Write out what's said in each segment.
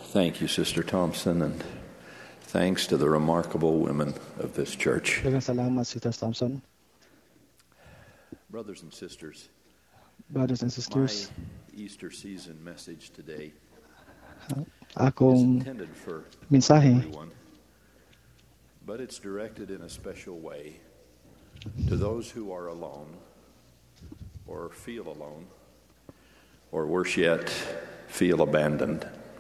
Thank you, Sister Thompson, and thanks to the remarkable women of this church. Daghang salamat, Sister Thompson. Brothers and sisters, Brothers and my sisters, Easter season message today is akong intended for mensahe everyone, but it's directed in a special way to those who are alone or feel alone or worse yet, feel abandoned.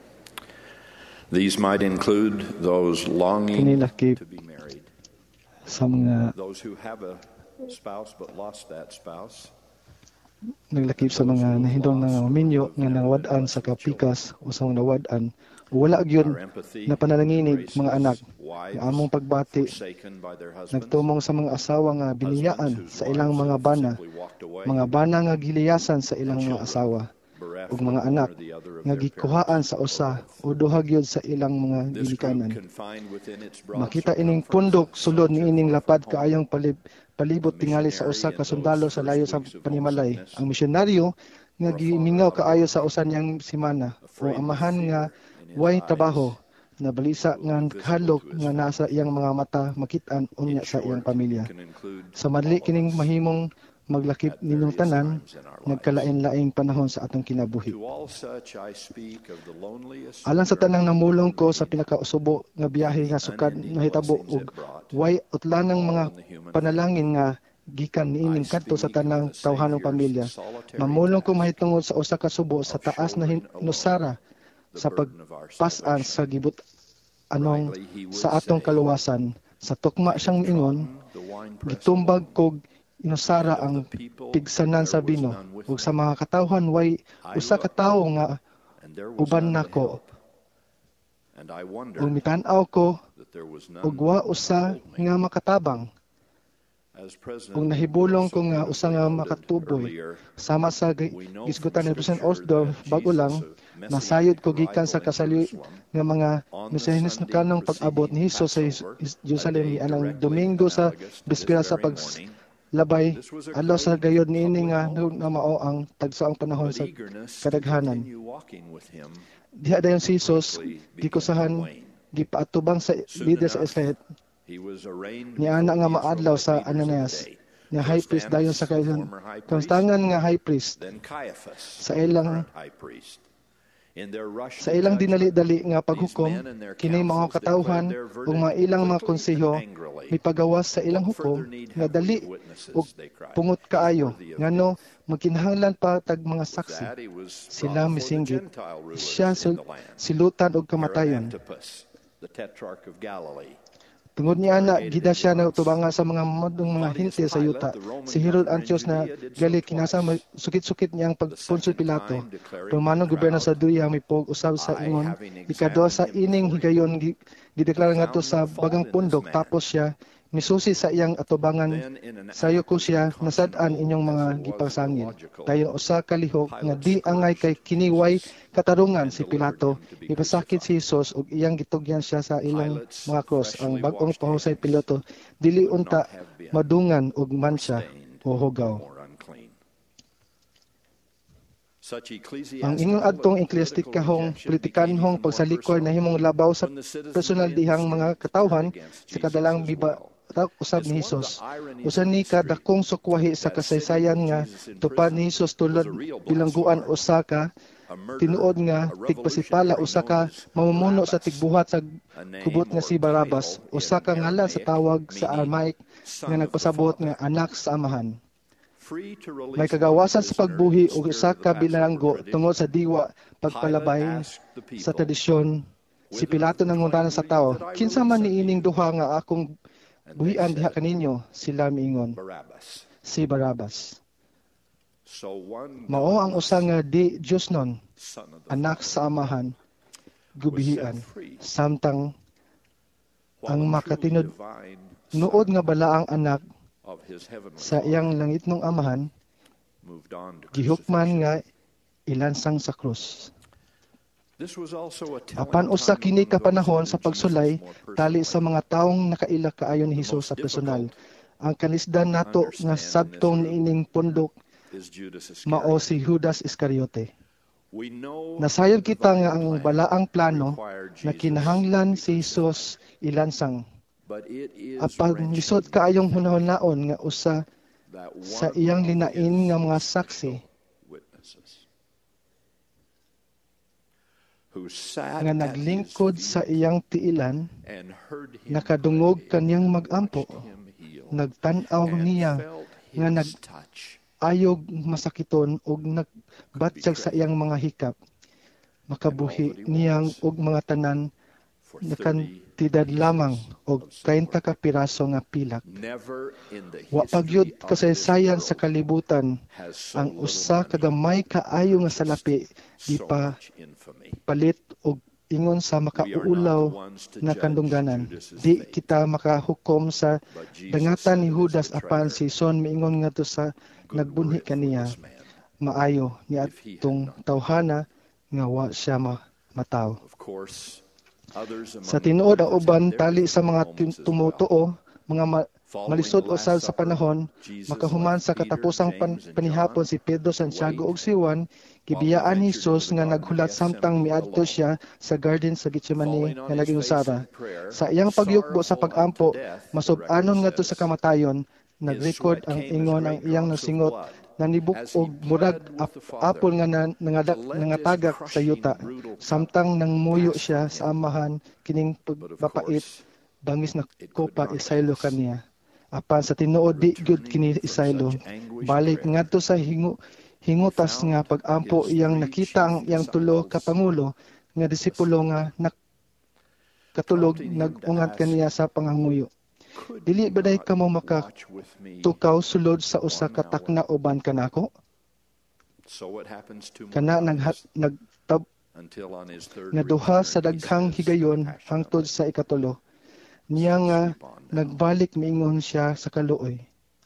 These might include those longing kinilakip to be married, sa mga those who have a spouse but lost that spouse, naglakip sa mga nahindong nga minyo nga nawad-an sa kapikas o sa nawad-an o wala gyud our empathy, na panananginig mga anak wives nga among pagbati forsaken by their husbands, nagtumong sa mga asawa nga biniyaan sa ilang mga bana, simply walked away, mga bana nga giliyasan sa ilang mga asawa bereft ug mga anak one or the other of nga their gikuhaan sa usa o duha gyud sa ilang mga This group ginikanan. confined within its broad Makita ining circumference pundok sulod ni ining lapad home, kaayong palibot tingali sa usa ka sundalo sa layo sa panimalay. Ang misyonaryo nga gimingaw kaayo sa usa niyang simana o amahan nga way trabaho na balisa nga halok nga nasa iyang mga mata makitaan unya sa iyang pamilya. can include Sa madli kining mahimong maglakip ninyong tanan nagkalain-laing panahon sa atong kinabuhi. to all such I speak of the loneliest Alang sa tanang namulong ko sa pinakausubo nga biyahe nga sukad nahitabo ug way utlanang mga panalangin nga gikan niining kadto sa tanang tawhanong pamilya. Mamulong ko mahitungod sa usa ka subo sa taas na nusara sa pagpasan sa gibut anong sa atong kaluwasan. Sa tukma siyang ingon, the wine press gitumbag kog inusara ang pigsanan sa bino ug sa mga katawhan way usa ka tawo nga and there was uban none to nako help. And I wonder ug mitan-aw ko that there was none ug wa usa nga makatabang as President ug nahibulong ko nga usa nga makatuboy earlier, sama sa gisgutan ni President Osdorff bago lang nasayod ko gikan sa kasali nga mga mesiyanis na kanong pag-abot ni Hesus sa Jerusalem anang Domingo sa bispera sa paglabay alaw sa gayod niini nga mao ang tagsaong panahon sa kadaghanan. continue walking with him Diha dayon si Hesus gikusahan gipaatubang sa leader sa Israel he was arraigned ni ana nga maadlaw sa Ananias nga high priest dayon sa konstangan nga high priest then Caiaphas sa ilang high priest in their rush sa ilang dinali-dali nga paghukom kini mga katawhan ug mga ilang mga konseho mipagawas sa ilang hukom nga dali ug pungot kaayo ngano magkinahanglan pa tag mga saksi sila misinggit siya silutan og kamatayon the tetrarch of Galilee. tungod niya na gida siya na tubanga sa mga modong mga hintil sa yuta. Si Herod Antios na gali kinasa sukit-sukit niya ang pagpunsol Pilato. Romanong gobyerno sa Duya mipog usab sa ingon ikadua sa ining higayon gideklara ngadto sa bagang pundok tapos siya misusi sa iyang atubangan sayo ko siya nasad-an inyong mga gipangsangil. Dayon usa ka lihok nga di angay kay kiniway katarungan si Pilato ipasakit si Jesus ug iyang gitugyan siya sa ilang mga cross. Ang bag-ong pahusay Pilato dili unta madungan ug mansya o hugaw. Ang inyong adtong eklesiastikahong politikanhong pagsalikod na himong labaw sa personal dihang mga katawhan sa kadalang biba usab ni Hesus. Usa ni kadakong sukwahi sa kasaysayan nga tupad ni Hesus tulad bilangguan usa ka tinuod nga tigpasipala usa ka mamumuno sa tigbuhat sa kubot nga si Barabas, usa ka ngalan sa tawag sa Aramaic nga nagpasabot nga anak sa amahan. May kagawasan sa pagbuhi ug usa ka bilanggo tungod sa diwa pagpalabay sa tradisyon. Si Pilato nanguntanan sa tao, kinsa man niining duha nga akong buhian diha kaninyo? Sila miingon, si Barabas. Mao ang usa nga di Diyos nun, anak sa amahan, gubihian, samtang ang makatinod nuod nga balaang anak sa iyang langitnong amahan, gihukman nga ilansang sa krus. Apan usa kini ka panahon sa pagsulay tali sa mga taong nakaila kaayo ni Hesus sa personal. Ang kanisdan nato nga sabtong niining pundok mao si Judas Iscariote. Nasayod kita nga ang balaang plano na kinahanglan si Hesus ilansang. Apan lisod kaayong hunahon-naon nga usa sa iyang linain nga mga saksi nga naglingkod sa iyang tiilan, nakadungog kaniyang mag-ampo, nagtan-aw niya nga nag-ayog masakiton ug nagbatsyag sa iyang mga hikap, makabuhi niyang og mga tanan nakantidad lamang og 30 ka piraso nga pilak. Wa pagyud kasaysayan sa kalibutan ang usa ka gamay kaayo nga salapi di pa palit og ingon sa makauulaw na kandungganan. Di kita makahukom sa dangatan ni Judas apan si Son miingon ngadto sa nagbunhi kaniya maayo ni atong tawhana nga wa siya mataw. Sa tinuod ang uban tali sa mga tumutuo, mga malisod usab sa panahon, makahuman sa katapusang panihapon si Pedro, Santiago ug si Juan, gibiyaan ni Hesus nga naghulat samtang miadto siya sa garden sa Getsemani nga naging usara. Sa iyang pagyukbo sa pagampo, masub-anon ngadto sa kamatayon, nag-record ang ingon ang iyang nasingot nanibuk og murag apol nga nangatagak sa yuta samtang nangmuyo siya sa amahan kining pagpapait bangis na kopa isaylo kaniya apan sa tinuod di gyud kini isaylo balik ngadto sa hingutas nga pagampo iyang nakita ang iyang tulo ka pangulo nga disipulo nga katulog nagungat kaniya sa panganguyo. Dili ba day kamo makatukaw sulod sa usa ka takna uban kanako? Kana nga duha sa daghang higayon hangtod sa ikatulo. Niya nga nagbalik miingon siya sa kaluoy.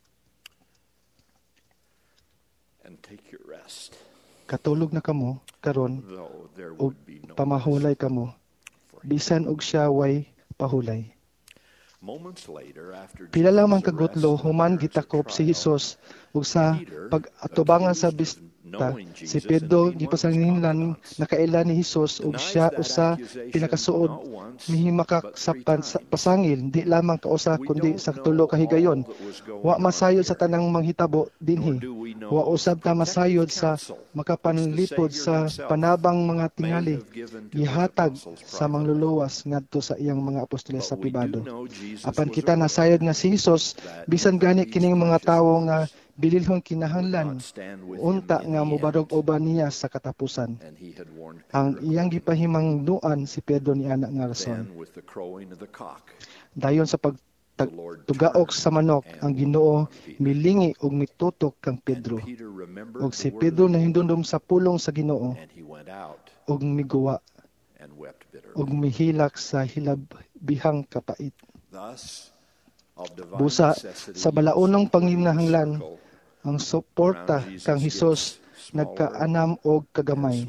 Katulog na kamo karon ug pamahulay kamo. Bisan og siya way pahulay. Pila lamang kagutlo human gitakop si Hesus ug sa pag-atubangan sa bista si Pedro gipasanginlan nakaila ni Hesus ug siya usa pinakasuod mihimakak sa pasangil di lamang kausa kundi sa tulo ka higayon. Wa masayod sa tanang manghitabo dinhi. Wa usab ta masayod sa makapanlipod sa panabang mga tingali gihatag sa mangluluwas ngadto sa iyang mga apostoles sa pribado. Apan kita nasayod nga si Hesus bisan gani kining mga tawo nga bililhon kinahanglan unta nga mubarog uban niya sa katapusan. Ang iyang gipahimangnuan si Pedro ni ana nga rason. Dayon sa pagtugaok sa manok, ang Ginoo milingi ug mitutok kang Pedro. Ug si Pedro nahindundom sa pulong sa Ginoo ug miguwa ug mihilak sa hilabihang kapait. Busa sa balaunong panginahanglan ang suporta kang Hesus nagkaanam og kagamay.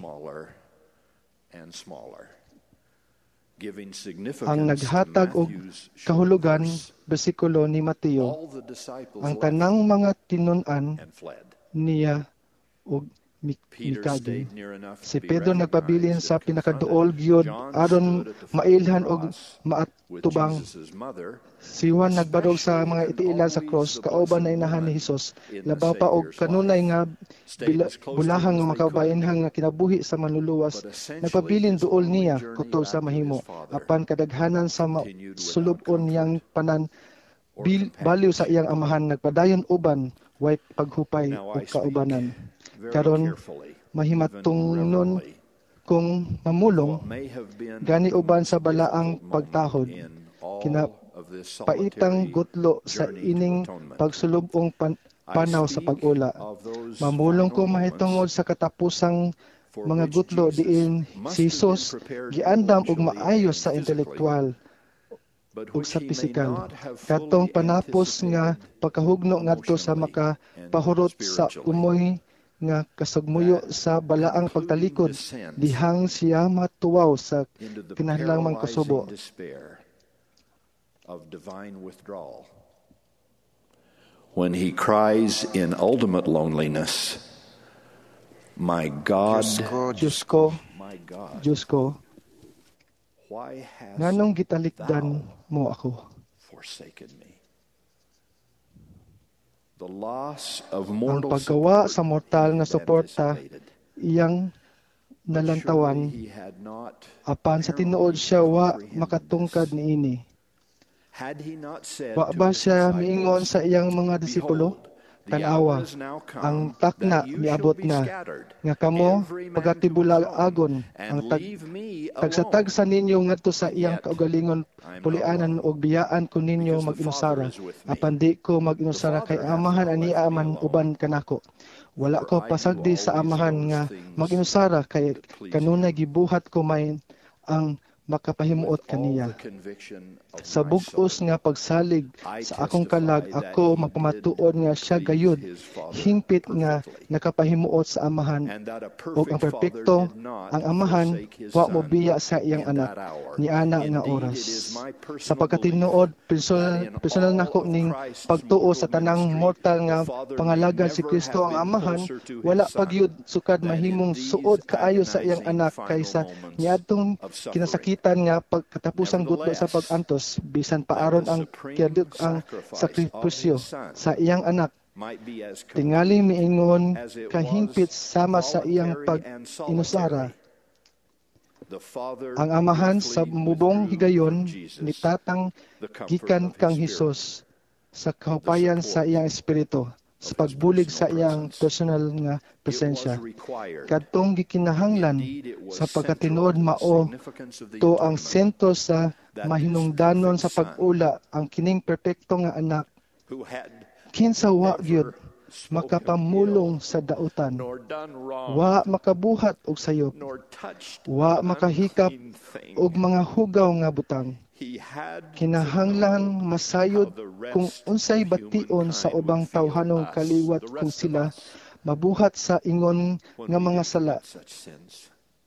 Ang naghatag og kahulugan bersikulo ni Mateo, ang tanang mga tinun-an niya og mikagi. Si Pedro nagpabilin sa pinakaduol gyud aron mailhan og maatubang. Si Juan nagbarog sa mga itiilan sa cross kauban na inahan ni Hesus. Labaw pa og kanunay nga bulahang makabainhang nga kinabuhi sa manluluwas. Nagpabilin duol niya kutob sa mahimo. Apan kadaghanan sa sulubon niyang panan baliw sa iyang amahan nagpadayon uban way paghupay ug kaubanan. Karon mahimatungnon kung mamulong gani uban sa balaang pagtahod kinapaitang gutlo sa ining pagsulubong panaw sa pag-ula. Mamulong ko mahitungod sa katapusang mga gutlo diin si Hesus giandam og maayos sa intelektual ug sa pisikal. Katong panapos nga pagkahugno ngadto sa makapahurot sa umoy nga kasagmuyo sa balaang pagtalikod dihang siya matuwaw sa kinahanglang mangkasubo. When he cries in ultimate loneliness, My God, Diyos ko, my God, Diyos ko, why hast nganong gitalikdan mo ako? forsaken me? The loss of Ang mortal paggawa support sa mortal he nga had suporta, anticipated. iyang But nalantawan, surely he had not apan sa tinuod siya wa comprehended makatungkad this. niini. Had he not said Wa to ba his siya miingon disciples, sa iyang mga disipulo? Behold, the hour Tanawa, is now ang come takna that you miabot shall be na, scattered, nga kamo every man to his own, pagatibulagon, ang and leave me tagsatag alone. sa ninyo ngadto sa And iyang yet, kaugalingon, I am not pulianan alone, og biyaan ko ninyo because the mag-inusara. Father is with me. Apan di ko mag-inusara The kay Father hath amahan not ani left me aman alone, uban kanako. Wala for ko I do pasagdi sa always amahan those nga things mag-inusara kay that please kanunay him. gibuhat ko may ang makapahimuot With all the kaniya. conviction of Sa my bug-os soul, nga pagsalig I sa akong kalag, testify that ako he magpamatuod did nga siya please gayud, his Father hingpit nga perfectly, nakapahimuot sa amahan, and that a o ang perfect Father perpekto, did not ang amahan, forsake his wa mo Son biya sa iyang in anak, that hour. ni ana nga Indeed, oras. it is my Sa personal pagkatinuod, belief that in personal nako all of ning Christ's pagtuo mortal sa tanang ministry, mortal the nga Father may pangalagan si never Kristo have ang been amahan, closer to wala his Son pagyud sukad than in mahimong these suod kaayo sa iyang agonizing anak final kaysa moments niadtong of suffering. kinasakitan nga pagkatapusang gutlo sa Nevertheless, pag-antos, bisan that paaron the ang supreme ang sacrifice of sakripisyo his Son sa iyang anak, might be as tingali complete miingon as it kahingpit was sama sa iyang voluntary and pag-inusara. solitary. The Father Ang amahan sa briefly mubong withdrew higayon from Jesus nitatang the comfort gikan of kang his Spirit, Hesus sa kahupayan sa iyang espiritu, sa pagbulig sa iyang personal nga It was presensya. required. Kadtong gikinahanglan Indeed, it was sa central pagkatinuod to the mao significance of the to ang atonement sentro sa that this mahinungdanon perfect sa pag-ula, ang kining perpekto nga anak, who had kinsa wa gyud never spoken makapamulong ill, sa dautan, nor done wrong, wa makabuhat og sayop, nor touched wa an makahikap unclean thing. og mga hugaw nga butang. He had to Kinahanglan know masayod how the kung rest unsay of bation sa humankind ubang would feel tawhanong us, kaliwat the kung rest of sila us, mabuhat sa ingon when nga we mga did sala. commit such sins.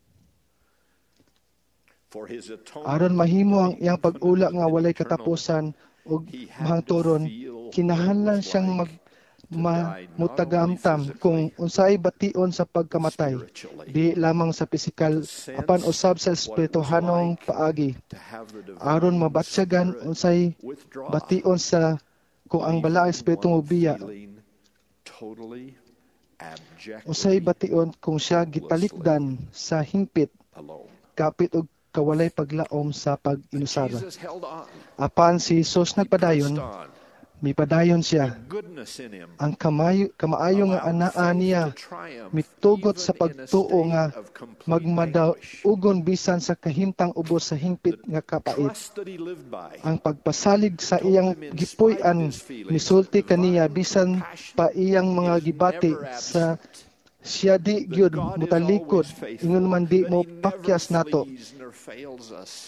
For his atonement Aron mahimo ang to be iyang pag-ula infinite nga and walay eternal, katapusan ug he had to mahangturon, feel what it kinahanglan was siyang like to die not only mutagamtam kung physically, unsay bation sa pagkamatay, spiritually, di lamang sa pisikal, to sense apan usab sa what it was espirituhanong like paagi. to have the Aron divine mabatsyagan Spirit unsay withdraw, bation sa kung ang leaving balaang espiritu one mo biya, feeling totally, usay abjectly bation kung siya gitalikdan sa hingpit, alone. kapit ug kawalay paglaom sa But pag-inusara. Jesus held on. Apan si Jesus He nagpadayon, pressed on. mipadayon The siya. goodness in him Ang kamaayo nga allowed anaa faith niya to triumph mitugot sa even in a pagtuo state nga of complete anguish. magmadaugon bisan sa kahimtang ubos sa hingpit nga kapait. Trust that he lived by Ang pagpasalig sa told iyang him in spite of gipuy-an his feelings misulti that kaniya divine bisan compassion pa iyang mga is gibati never sa absent. siya di That gyud God is mutalikod always faithful. ingon man di That mo he never pakyas nato. flees nor fails us.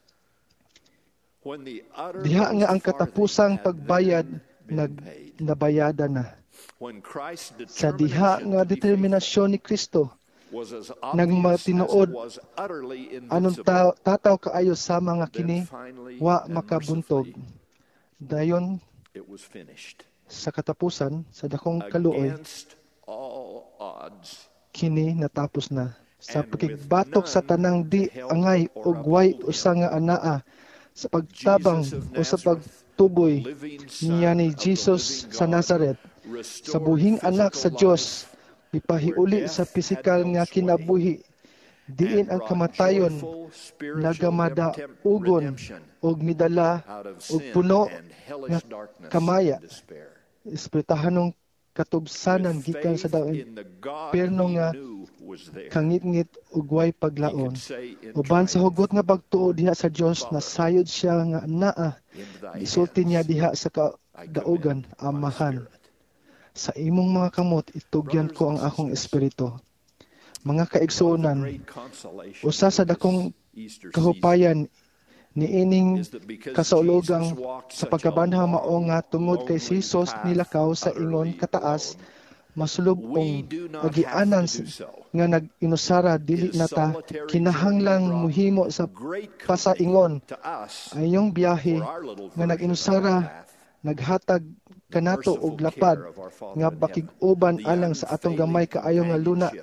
When the Diha nga ang uttermost katapusang farthing had pagbayad then been paid. nabayada na. When Christ's Sa diha determination nga to be faithful determinasyon ni Kristo, was as obvious as nagmatinuod it was utterly anong invincible, tataw kaayo sa mga then kini finally wa and makabuntog. mercifully Dayon it was finished. sa katapusan sa dakong kaluoy Against all odds, kini natapos na. Sa and pakigbatok with sa tanang di none to help angay or ug way uphold him, usa nga anaa sa pagtabang Jesus of o sa Nazareth, pagtuboy the living niya Son ni of the Jesus living sa God, Nazareth, restored sa buhing anak sa physical Dios, life ipahiuli where sa death pisikal had no nga sway, kinabuhi, diin and ang brought kamatayon joyful spiritual nagamada-ugon redemption og midala out of og sin puno and nga hellish darkness kamaya, and despair. espiritahanong katubsanan With gikan sa faith daon in the God perno he nga knew was there, kangit-ngit ug way he paglaon. could say in Uban sa triumph, hugot nga pagtuo diha sa Dios, Father, nasayod siya nga naa. into thy Isulti niya hands diha sa I daugan, commend my amahan. spirit. Sa imong mga kamot, itugyan Brothers ko and ang akong sisters, espiritu. Mga one of the kaigsuonan, great consolations usa sa of this dakong Easter season kahupayan niining is that because kasaulogang Jesus walked sa such a pagkabanha mao long, nga tungod kay lonely Jesus path nilakaw sa ingon utterly kataas, alone, masulubong we do not have agianan to do so. nga nag-inusara dili His nata solitary kinahanglang journey muhimo sa brought great pasaingon company to us ayong biyahe for our little nga version of nag-inusara that path. naghatag The kanato merciful og lapad care of our Father nga in heaven, bakig-uban the alang sa atong gamay unfailing kaayo nga luna companionship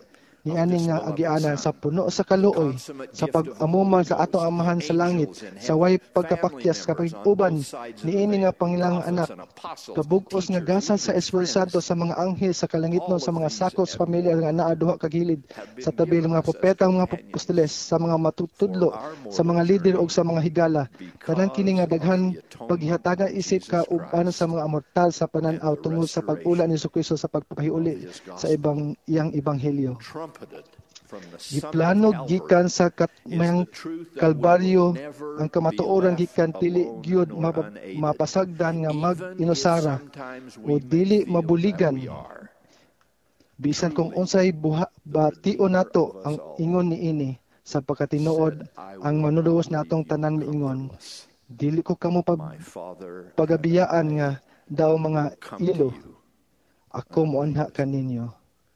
niani nga agianan sa puno sa kaluoy, sa pag-amuman sa atong amahan sa langit, sa way pagkapakyas kapag uban niini nga pangilang anak, kabug-os nga gasal sa Espiritu Santo sa mga anghel sa kalangitnon, sa mga sakop sa pamilya nga naa duha ka gilid, sa tabi ng mga propeta, mga apostoles, sa mga matutudlo, sa mga lider ug sa mga higala. Tanan kini nga daghan paghihatagan isip ka ug ano sa mga mortal sa pananaw tungod sa pag-ula ni Jesucristo sa pagpahiuli sa iyang ebanghelyo. Giplanog gikan sa katmayang Kalbaryo ang kamatuoran gikan dili gyud mapasagdan nga mag-inusara o dili mabuligan. Bisan kung unsay bation nato ang ingon niini, sa pagkatinuod ang manuluwas natong tanan miingon, dili ko kamo pagabiyaan nga daw mga ilo, ako moanha kaninyo.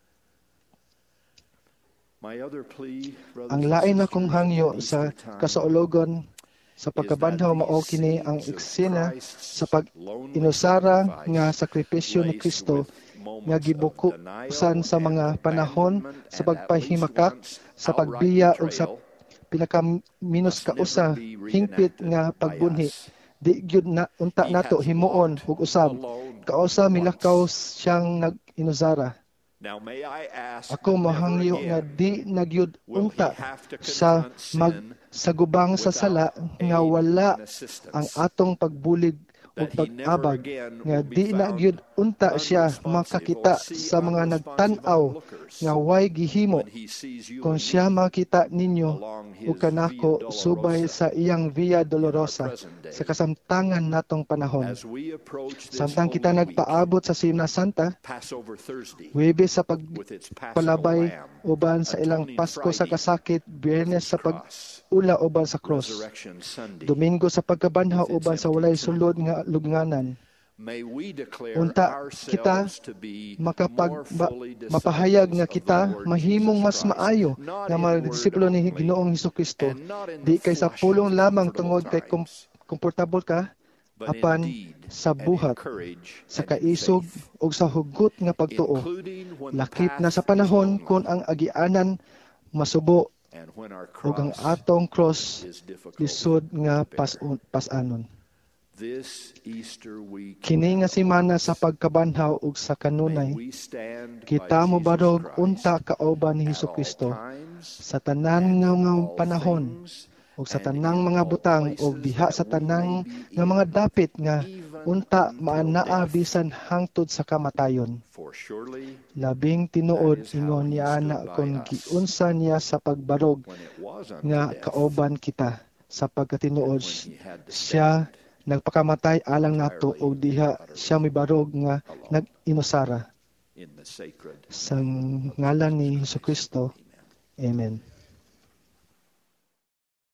Ang lain akong hangyo sa kasaulogon sa pagkabanhaw mao kini ang eksena sa pag-inusara nga sakripisyo ni Kristo nga gibukusan sa mga panahon sa pagpahimakak, sa pagbiya ug sa pinakaminos kausa hingpit nga pagbunhi. Di gyud na unta nato himuon ug usab kausa milakaw siyang nag-inusara. Ako mahangyo nga di nagyud unta sa magsagubang sa sala nga wala ang atong pagbulig ug pag-abag, nga di nagyud unta siya makakita sa mga nagtan-aw nga way gihimo kung siya makita ninyo ug kanako subay sa iyang Via Dolorosa sa kasamtangan natong panahon. Samtang kita nagpaabot sa Semana Santa, Huwebes sa pagpalabay uban sa ilang Pasko sa kasakit, Biyernes sa pag-ula uban sa cross, Domingo sa pagkabanhaw uban sa walay sulod nga lugnanan. Unta kita mapahayag nga kita mahimong mas maayo nga mga disipulo ni Ginoong Hesukristo, di kay sa pulong lamang tungod kay komportable ka, apan sa buhat, sa kaisog ug sa hugot nga pagtuo, lakip na sa panahon kung ang agianan masubo ug ang atong cross lisod nga pas-anon. Kini nga semana sa pagkabanhaw ug sa kanunay, kita mo barog unta kauban ni Hesukristo sa tanan nga panahon ug sa tanang mga butang ug diha sa tanang nga mga dapit nga unta maanaa bisan hangtod sa kamatayon. Labing tinuod ingon niya ana kung giunsa niya sa pagbarog nga kauban kita, sa pagkatinuod siya nagpakamatay alang nato ug diha siya mibarog nga nag-inusara. Sa ngalan ni Hesukristo. Amen.